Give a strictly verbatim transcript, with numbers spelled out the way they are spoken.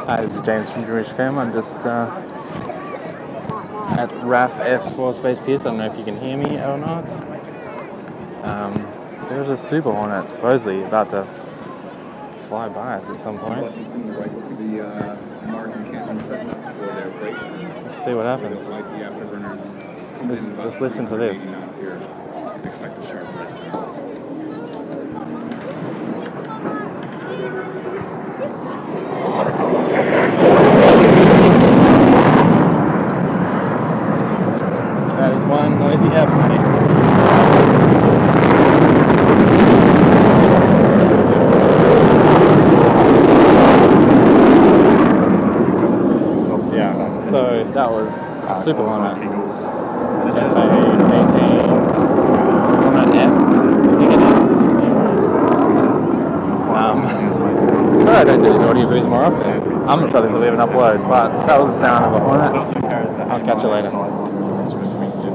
Hi, this is James from Jewish Fam. I'm just uh, at R A F F Force Base Pierce. I don't know if you can hear me or not. Um, there's a Super Hornet supposedly about to fly by us at some point. Let's see what happens. Just, just listen to this. That is one noisy airplane. Yeah, so that was a Super Hornet. Jet eighteen. Hornet F, I think it is. Um, sorry I don't do these audio views more often. I'm not sure this will even upload, but that was the sound of a Hornet. I'll catch you later.